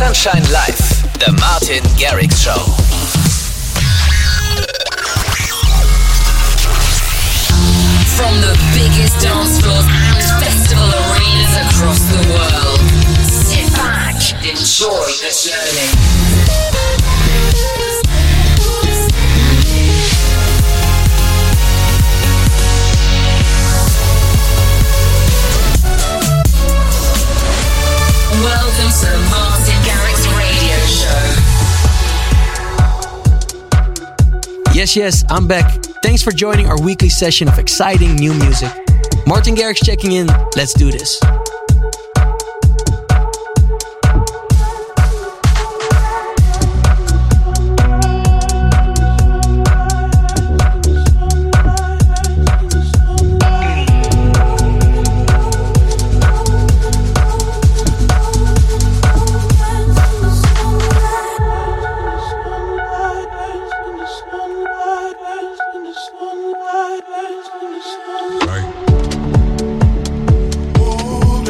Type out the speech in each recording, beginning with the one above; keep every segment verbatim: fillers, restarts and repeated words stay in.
Sunshine Live, the Martin Garrix Show. From the biggest dance floors and festival arenas across the world, sit back, enjoy the journey. Welcome to the Martin Garrix Radio Show. Yes, yes, I'm back. Thanks for joining our weekly session of exciting new music. Martin Garrix checking in. Let's do this. Right.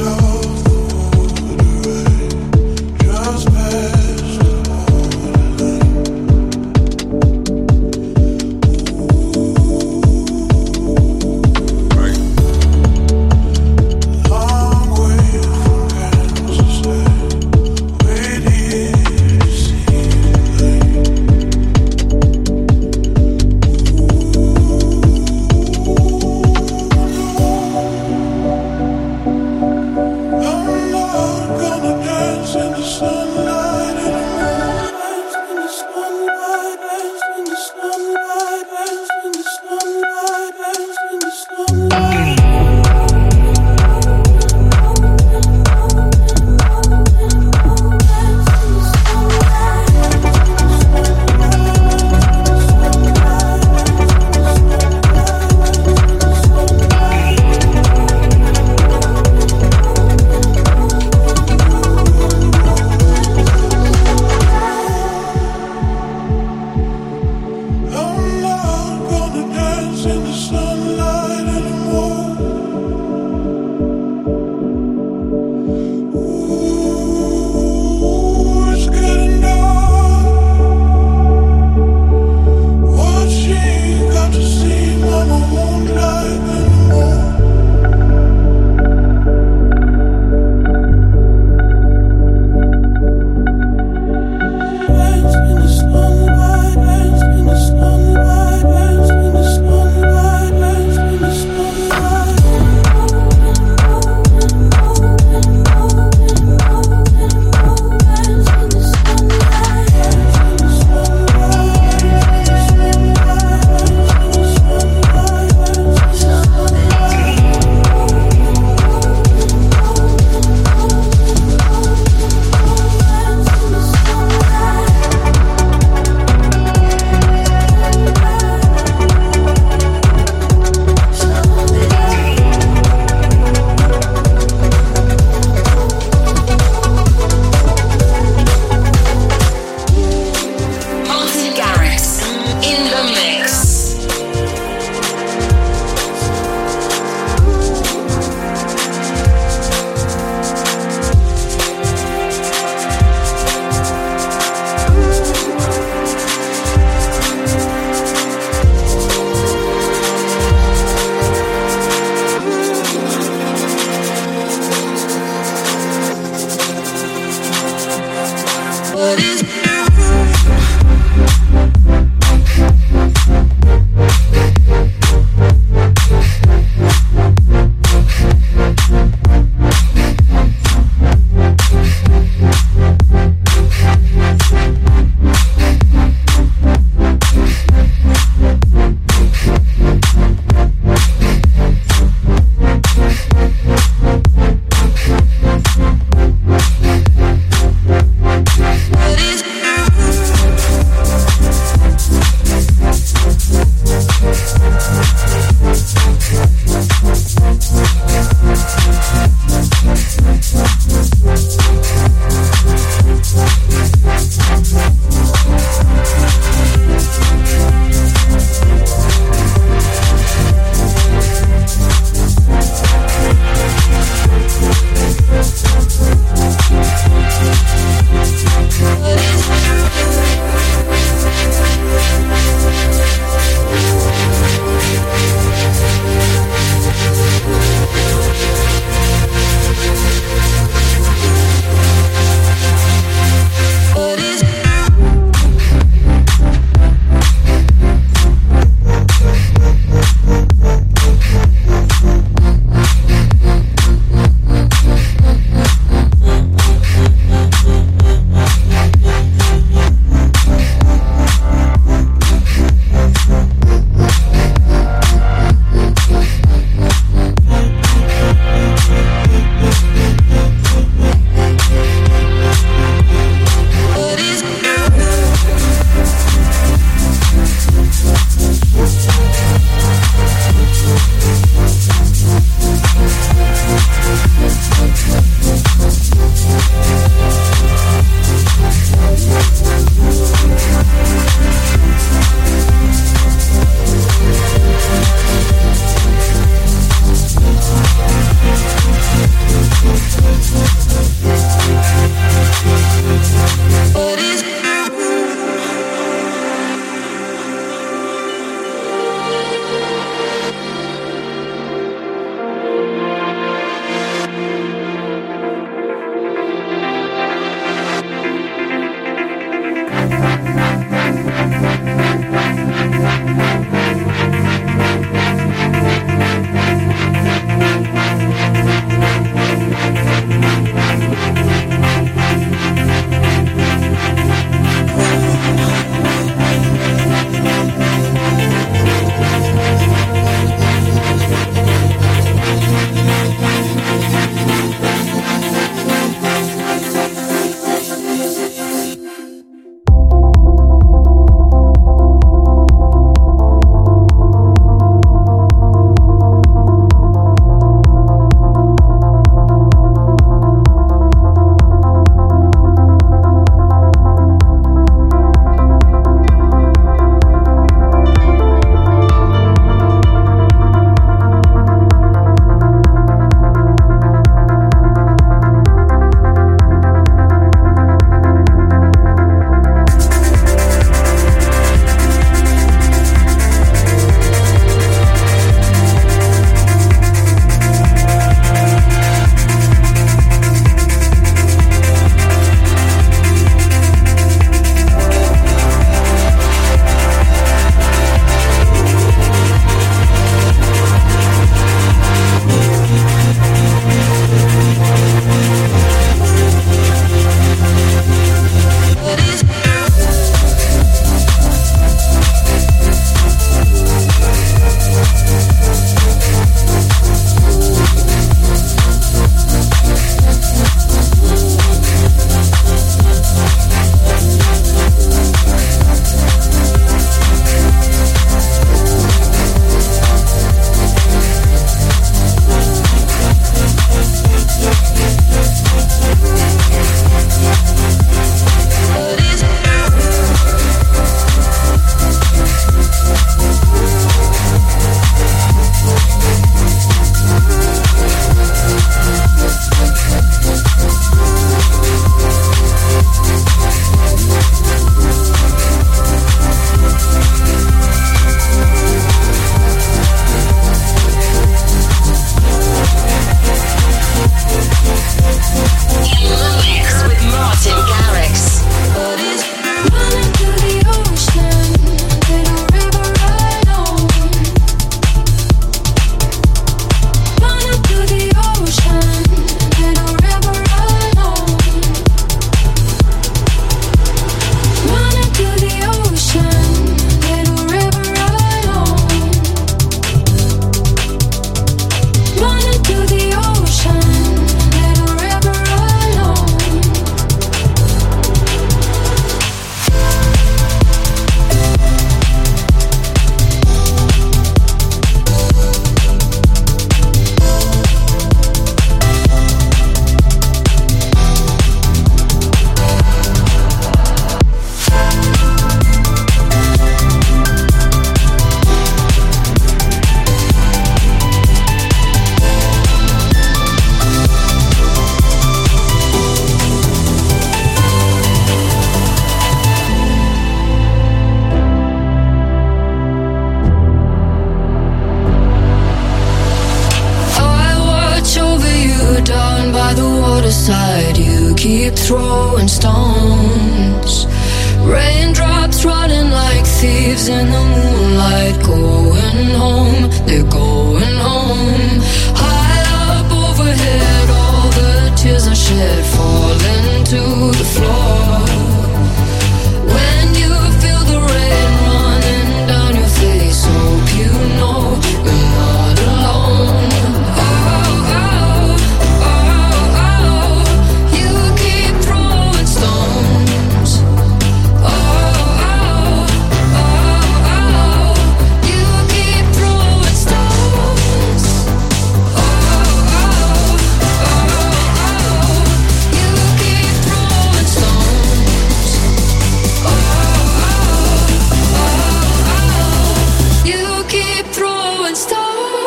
keep throwing stones. Raindrops running like thieves in the moonlight. Going home, they're going home. High up overhead, all the tears I shed falling to the floor. When you feel the rain running down your face, hope you know you're not alone. Oh, oh, oh, oh, you keep throwing stones. Oh, oh, oh, oh, you keep throwing stones. Oh, oh, oh, oh, you keep throwing stones. Oh, oh, oh, you keep throwing stones.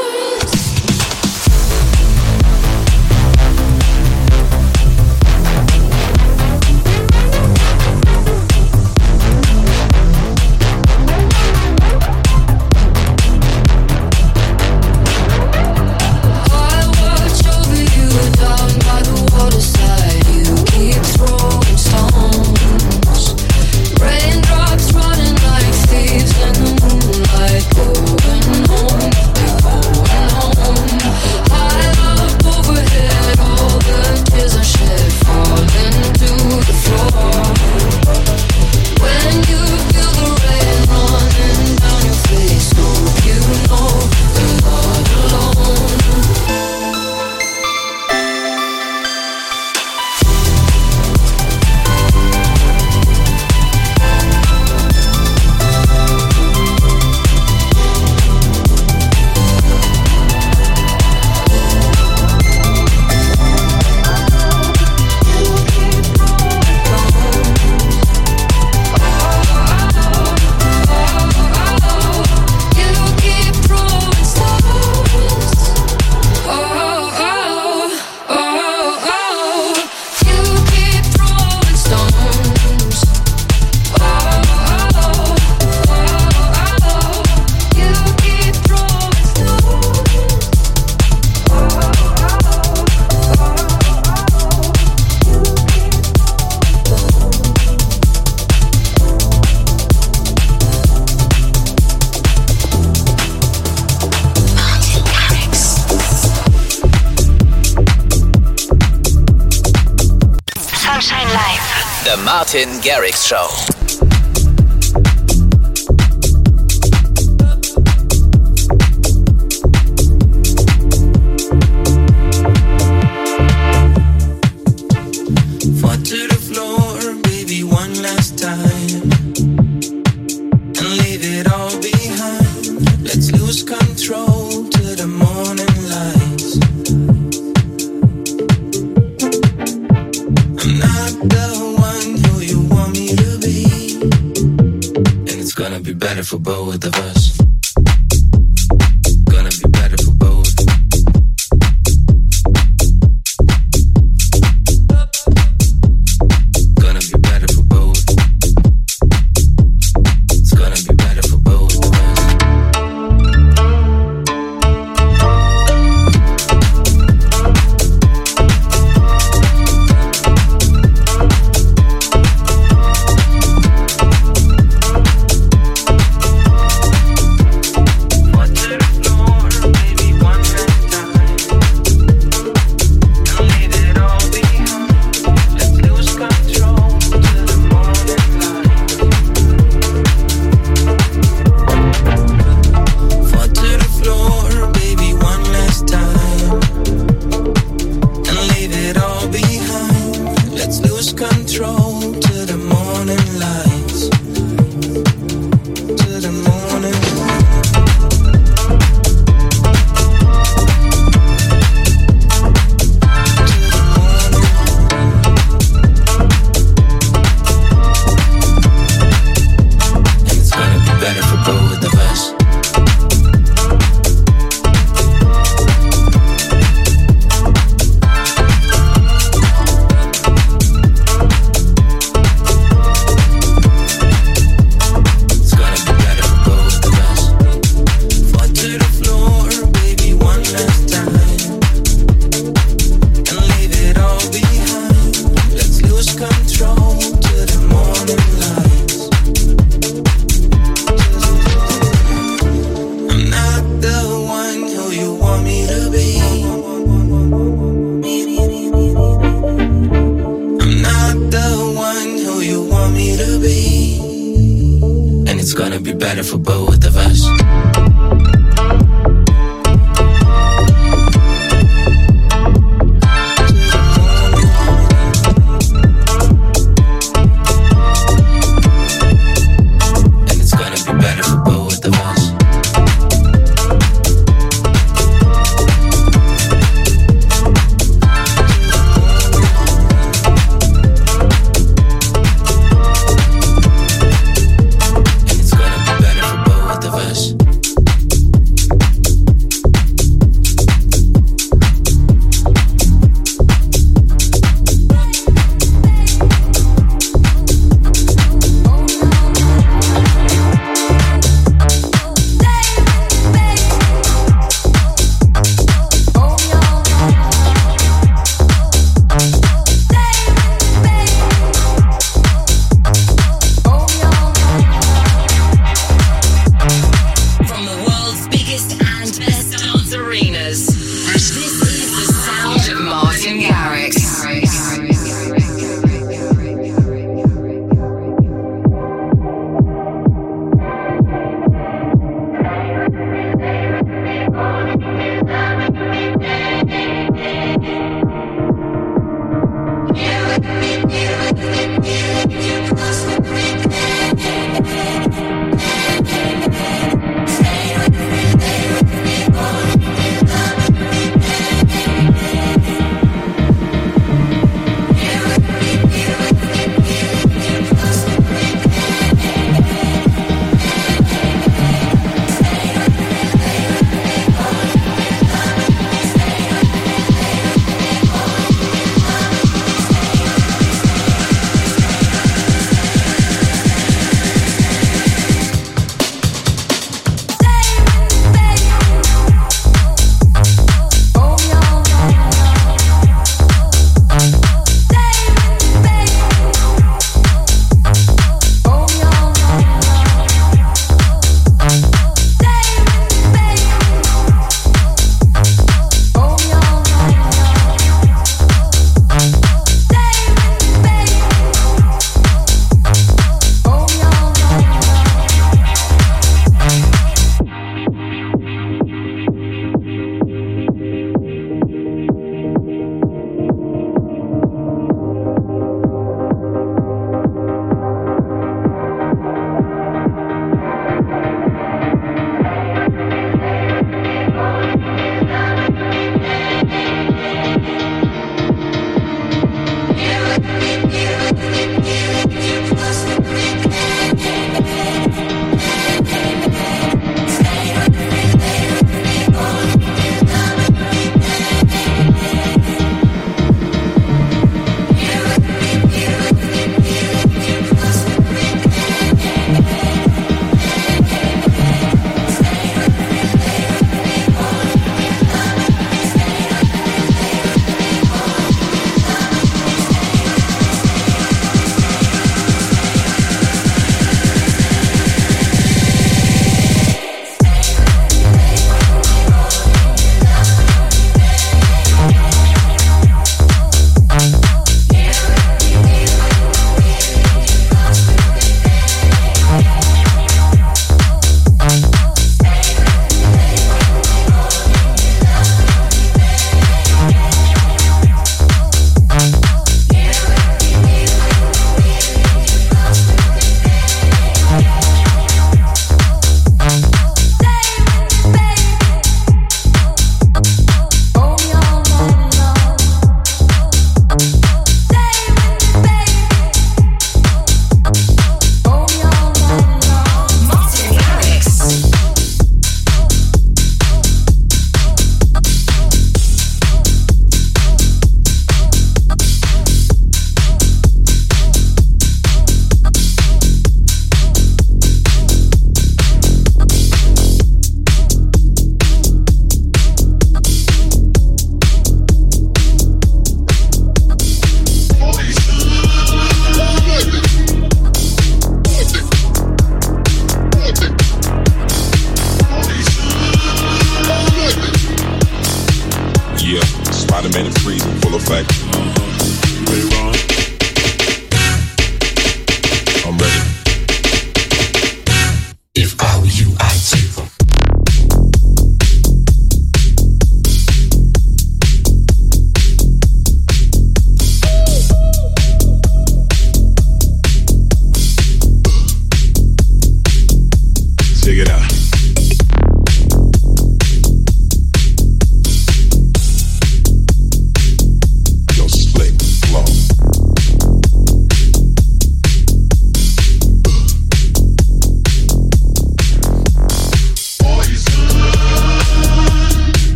I watch over you down by the waterside. You keep throwing stones. Raindrops running like thieves in the moonlight. Going home, they're going home. High up overhead, all the tears I shed falling to the floor. When you feel the rain running down your face, hope you know you're not alone. You keep throwing stones. Oh, oh, oh, oh, you keep throwing stones. Oh, oh, oh, oh, you keep throwing stones. Sunshine Live. The Martin Garrix Show. Fall to the floor, baby, one last time, and leave it all behind. Let's lose control to the morning lights. I'm not the one who you want me to be, and it's gonna be better for both of us. Gonna be better for both. Gonna be better for both. It's gonna be better for both of us. Fall to the floor, baby, one last time, and leave it all behind. Let's lose control to the morning light. Fall to the floor, baby, one last time, and leave it all behind. Let's lose control to the morning lights. To the morning light. And it's gonna be better for both of us. gonna be better for both of us.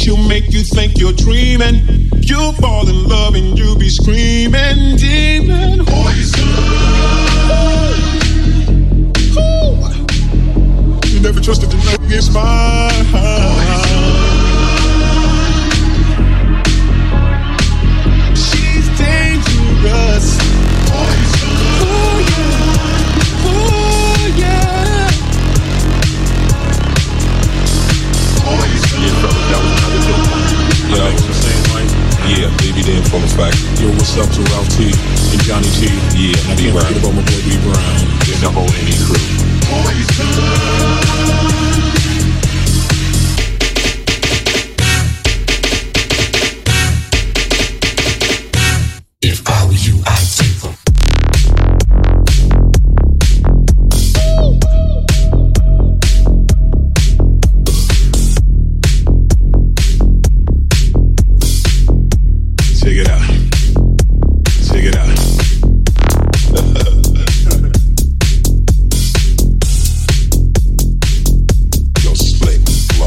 she'll make you think you're dreaming. You'll fall in love and you'll be screaming, demon. Poison. Ooh. You never trusted the night against mine. She's dangerous. Poison. Oh yeah. Oh yeah. Poison. Yeah, fellas, that was another dope one. Yeah, you know what I'm saying, Mike? Yeah, baby, then full effect. Yo, what's up to Ralph T and Johnny T? Yeah, and I can't forget about my boy B Brown. And the whole N E crew. If I were you, I'd take them. Check it out. Check it out. Yo, split flow.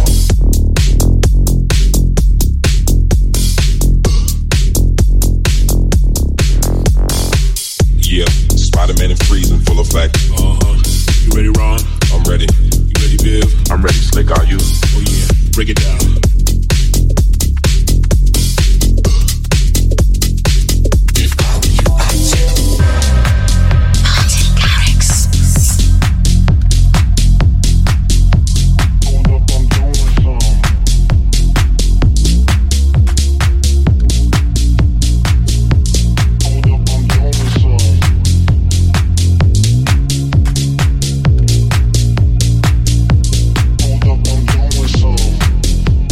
Yeah, Spider-Man and freezing full effect. Uh-huh. You ready, Ron? I'm ready. You ready, Viv? I'm ready, Slick. Are you? Oh yeah. Break it down. Hold up, I'm doing some.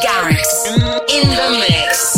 Garrix in the mix.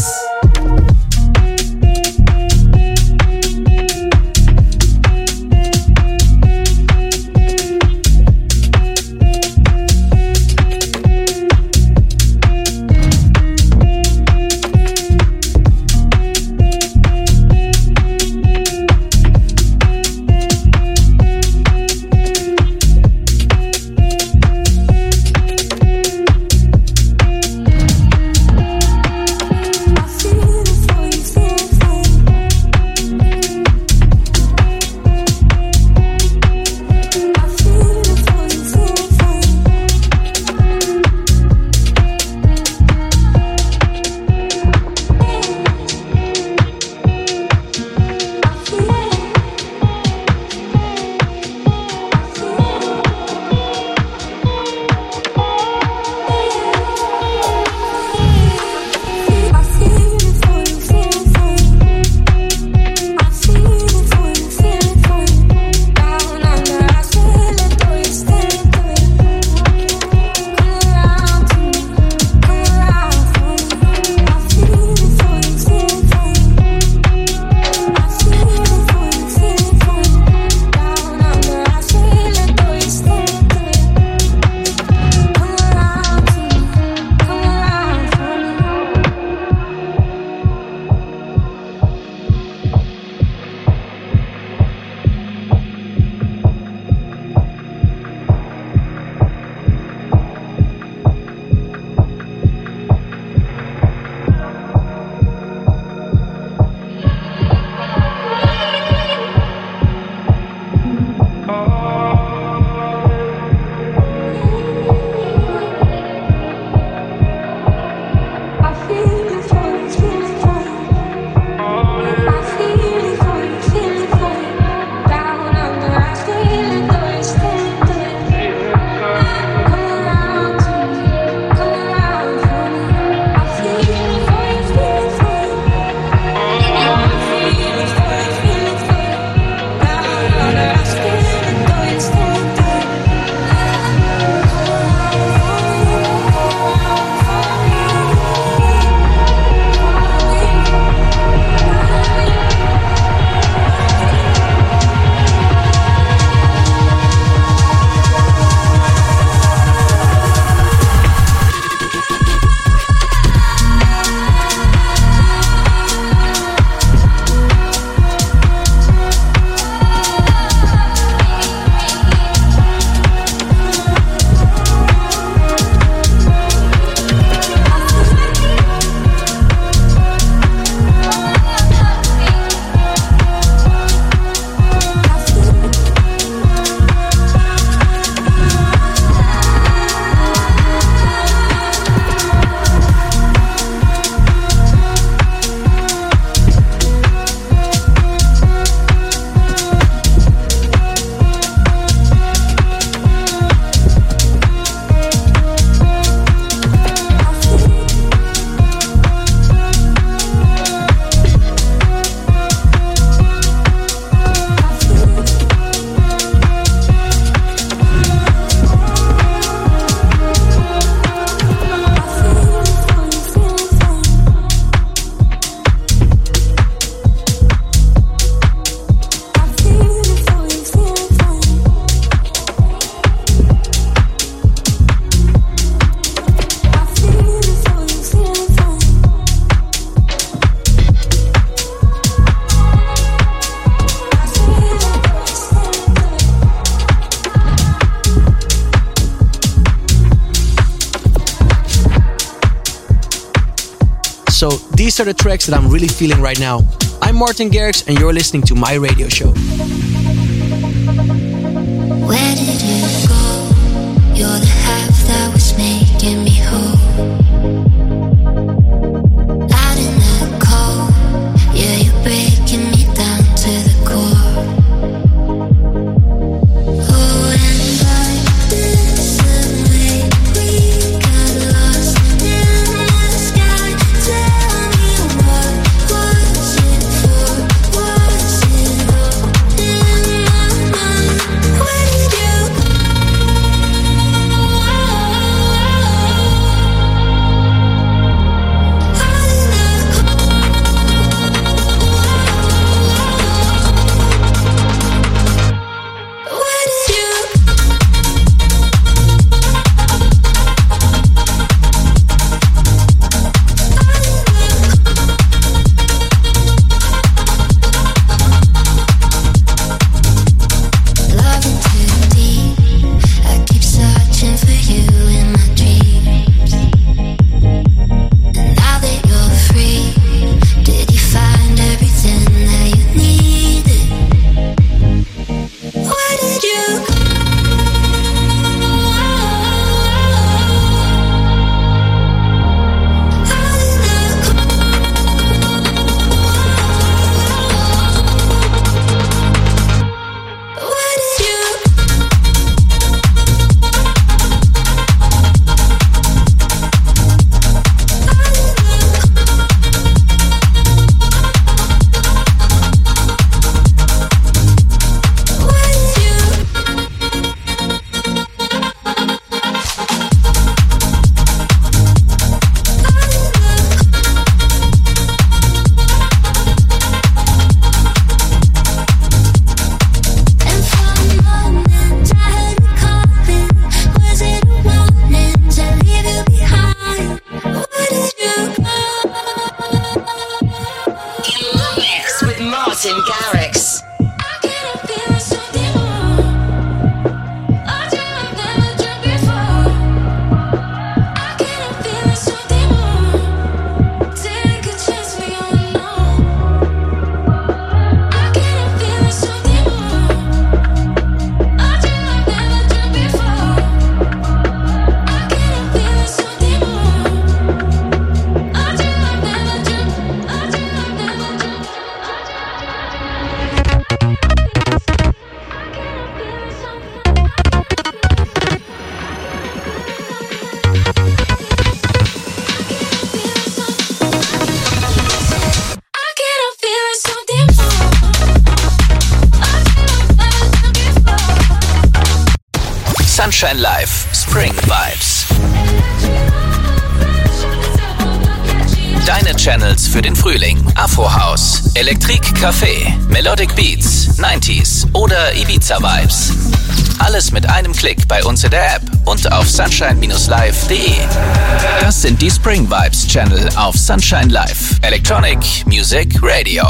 So these are the tracks that I'm really feeling right now. I'm Martin Garrix and you're listening to my radio show. Where did you go? You're the half that was making me whole. Out in the cold, yeah, you're breaking me down to the core. Oh, and like this, the way we got lost in the sky. Tell me, what was it for? Was it all in my mind? Where did you go? Sunshine Live Spring Vibes. Deine Channels für den Frühling. Afro House, Elektrik Café, Melodic Beats, neunziger oder Ibiza Vibes. Alles mit einem Klick bei uns in der App und auf sunshine live punkt de. Das sind die Spring Vibes Channel auf Sunshine Live. Electronic Music Radio.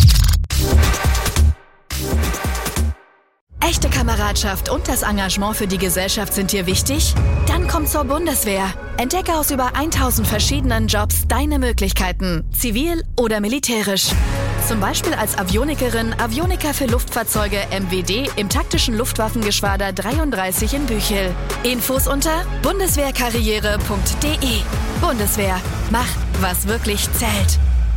Echte Kameradschaft und das Engagement für die Gesellschaft sind dir wichtig? Dann komm zur Bundeswehr. Entdecke aus über tausend verschiedenen Jobs deine Möglichkeiten, zivil oder militärisch. Zum Beispiel als Avionikerin, Avioniker für Luftfahrzeuge M W D im taktischen Luftwaffengeschwader dreiunddreißig in Büchel. Infos unter bundeswehrkarriere punkt de. Bundeswehr, mach, was wirklich zählt.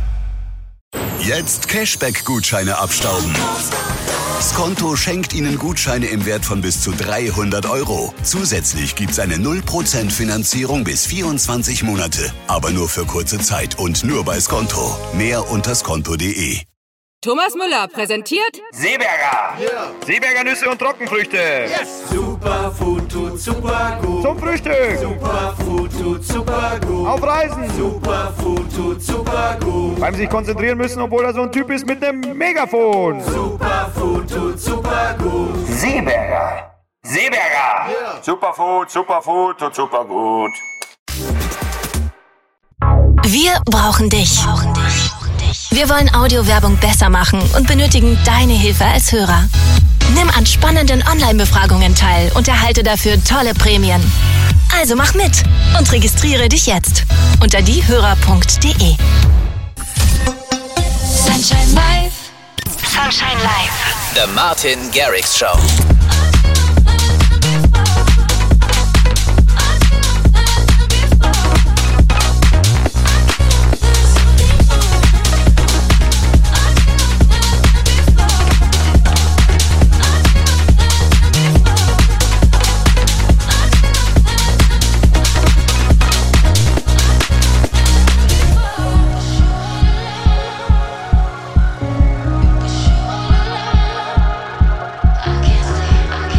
Jetzt Cashback-Gutscheine abstauben. Skonto schenkt Ihnen Gutscheine im Wert von bis zu dreihundert Euro. Zusätzlich gibt's eine null Prozent Finanzierung bis vierundzwanzig Monate. Aber nur für kurze Zeit und nur bei Skonto. Mehr unter skonto punkt de. Thomas Müller präsentiert Seeberger. Yeah. Seeberger Nüsse und Trockenfrüchte. Yes. Superfood tut super gut. Zum Frühstück. Superfood tut super gut. Auf Reisen. Superfood tut super gut. Beim sich konzentrieren müssen, obwohl er so ein Typ ist mit einem Megafon. Superfood tut super gut. Seeberger. Seeberger. Yeah. Superfood, Superfood tut super gut. Wir brauchen dich. Brauchen dich. Wir wollen Audiowerbung besser machen und benötigen deine Hilfe als Hörer. Nimm an spannenden Online-Befragungen teil und erhalte dafür tolle Prämien. Also mach mit und registriere dich jetzt unter diehörer punkt de. Sunshine Live. Sunshine Live. The Martin Garrix Show. I can't see.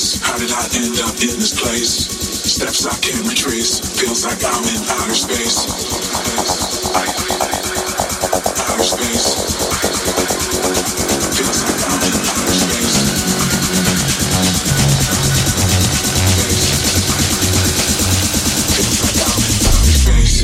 face. How did I end up in this place? Steps I can't retrace. Feels like I'm in outer space. Outer space. Feels like I'm in outer space. Feels like I'm in outer space.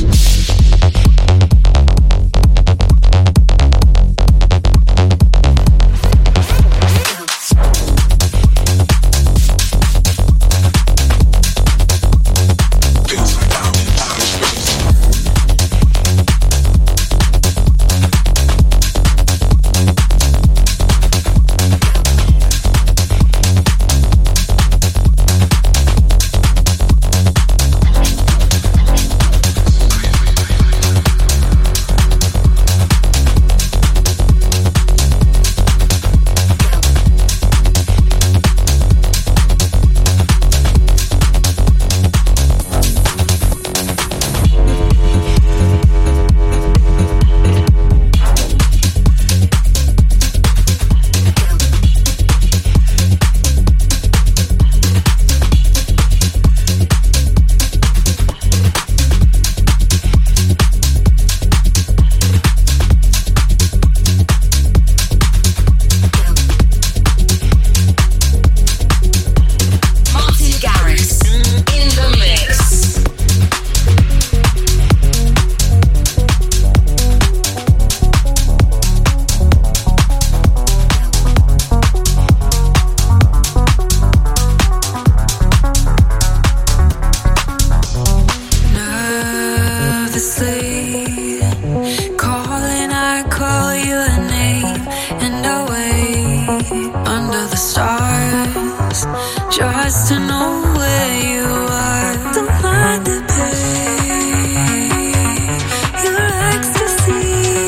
Just to know where you are. Don't mind the pain, your ecstasy.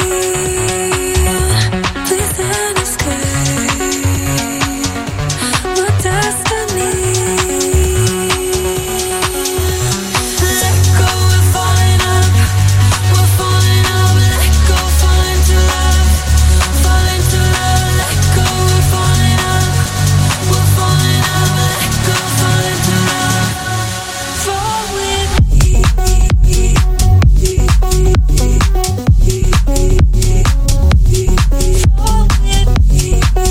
Please and escape my destiny. Let go, we're falling up, we're falling up. Let go, falling to love, falling to love. Let go, we're falling up, we're falling up. Let go, falling to love, fall with me. Fall with me.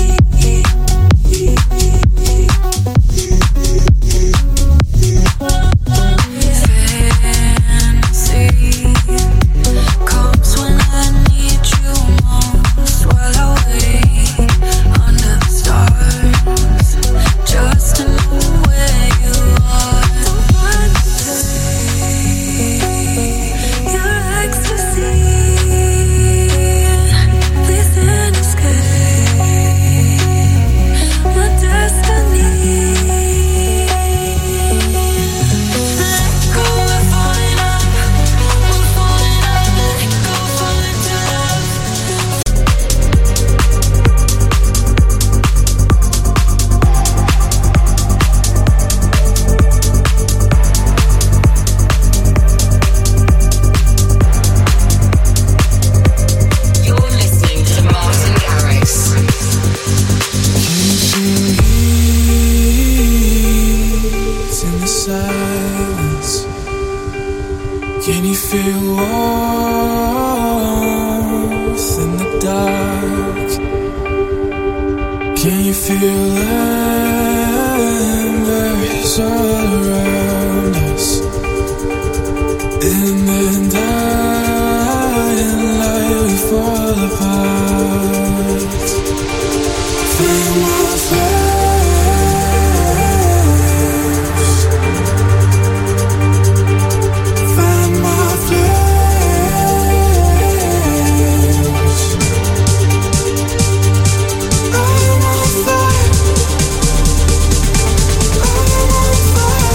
Fantasy comes when I need you most. While I wait under the stars, just to know where you are. Don't mind the pain, your ecstasy. Please and escape my destiny. Let go, we're falling up, we're falling up. Let go, falling to love. You're listening to Martin Garrix. It's in the silence. Can you feel warmth in the dark? Can you feel embers all around us? In the dying light we fall apart. Feel my flames. Find my flames. I'm on fire. I'm on fire.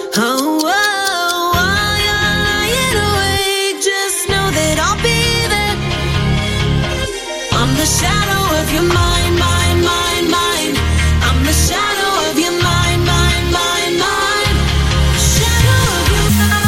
Oh, oh, while you're lying awake, just know that I'll be there. I'm the shadow of your mind, mind, mind, mind. I'm the shadow of your mind, mind, mind, mind. Shadow of your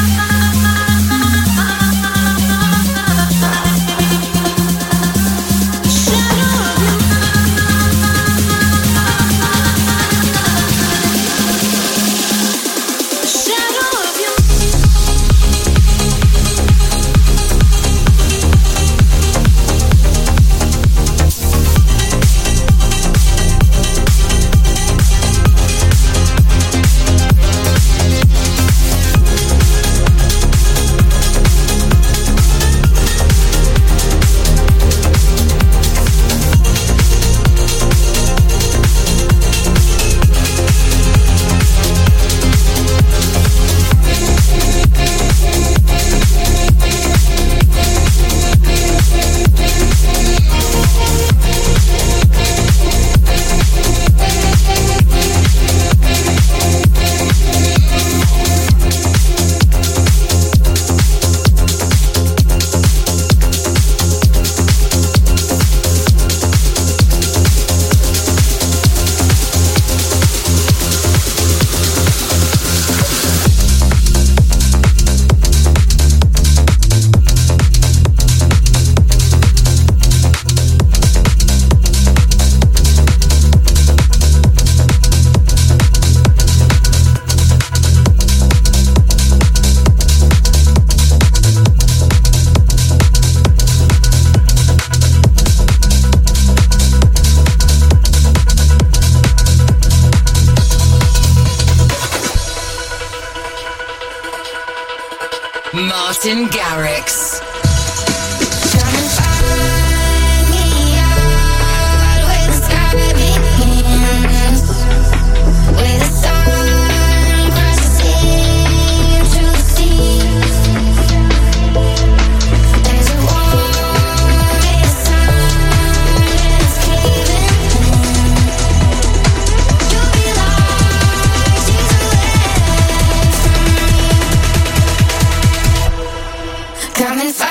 Martin Garrix. Come and find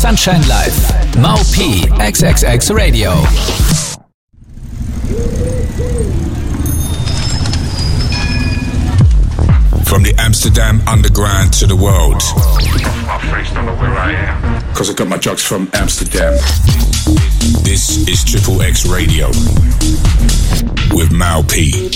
Sunshine Live. Mau P X X X Radio. From the Amsterdam underground to the world. My face don't know where I am. Cause I got my drugs from Amsterdam. This is Triple X Radio with Mau P.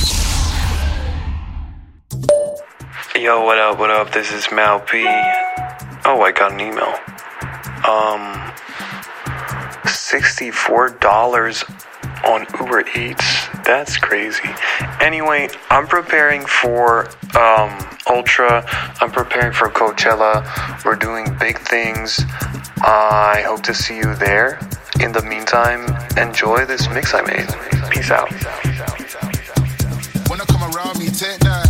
Yo, what up, what up? This is Mau P. Oh, I got an email. Um, sixty-four dollars on Uber Eats. That's crazy. Anyway, I'm preparing for um, Ultra. I'm preparing for Coachella. We're doing big things. I hope to see you there. In the meantime, enjoy this mix I made. Peace out. When I come around me, take that.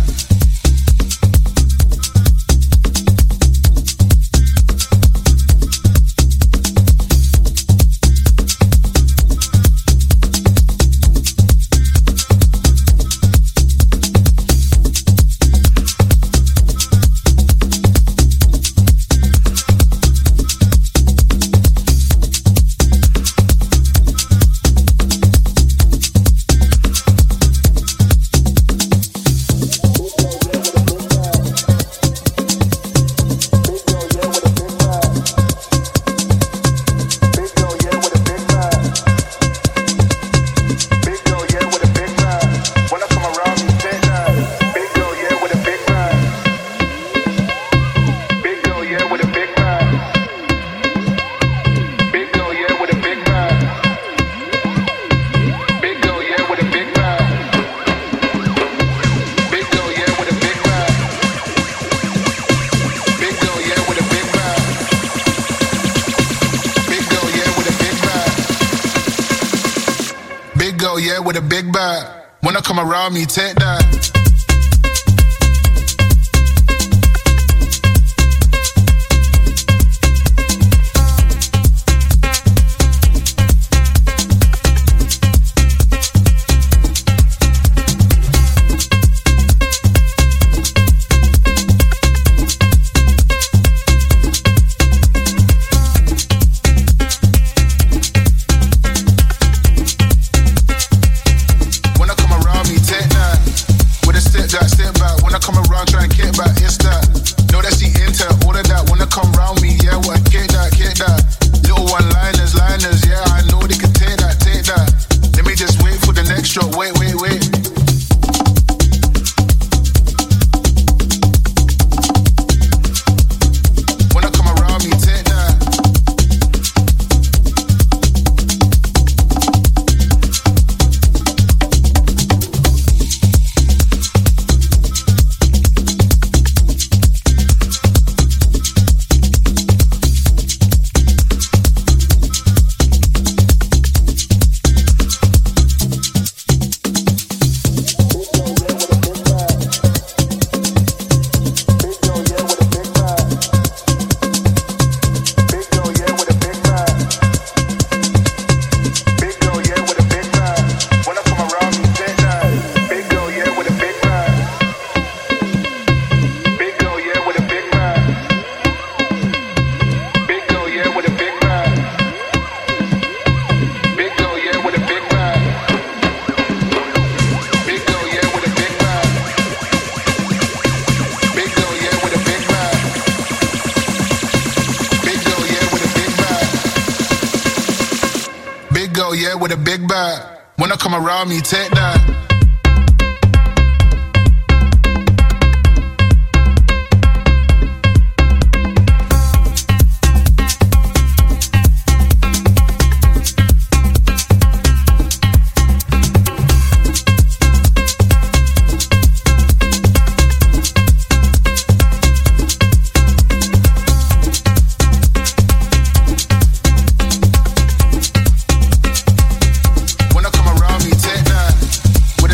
With a big bag. When I come around me, take that. With a big bag. When I come around me, take that. When I come around me, take that.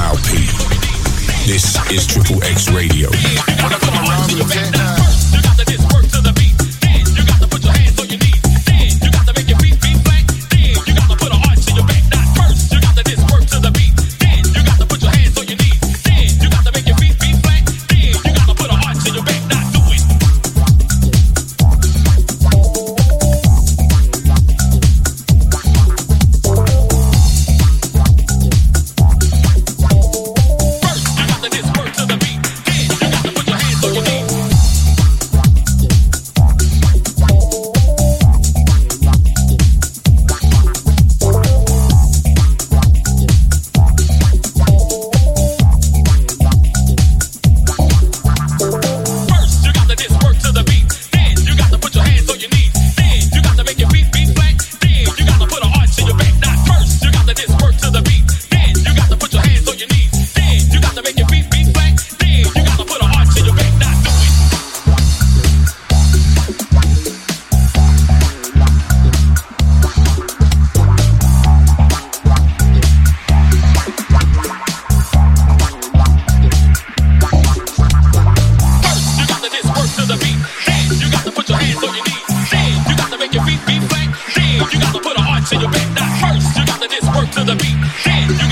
Mal P. This is Triple X Radio. When I come around to the tent now. To your back, not first. You got to just work to the beat. Then you